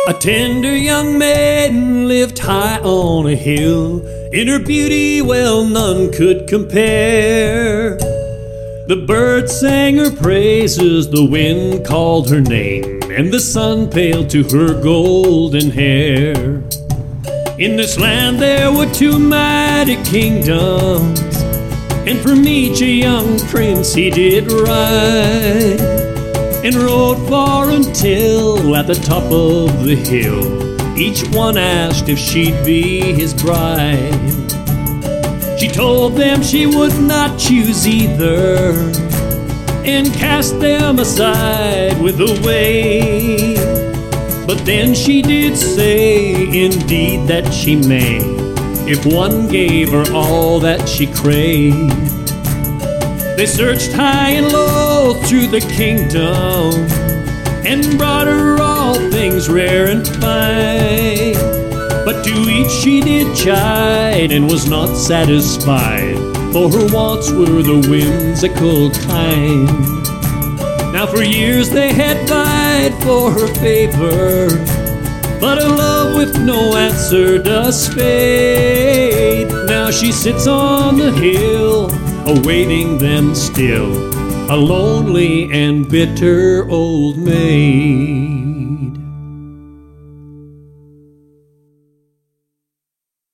A tender young maiden lived high on a hill. In her beauty, well, none could compare. The birds sang her praises, the wind called her name, and the sun paled to her golden hair. In this land there were two mighty kingdoms, and from each a young prince he did ride, and rode far until at the top of the hill each one asked if she'd be his bride. She told them she would not choose either, and cast them aside with a wave. But then she did say indeed that she may, if one gave her all that she craved. They searched high and low through the kingdom, and brought her all things rare and fine. But to each she did chide, and was not satisfied, for her wants were the whimsical kind. Now for years they had vied for her favor, but her love with no answer does fade. Now she sits on the hill, awaiting them still, a lonely and bitter old maid.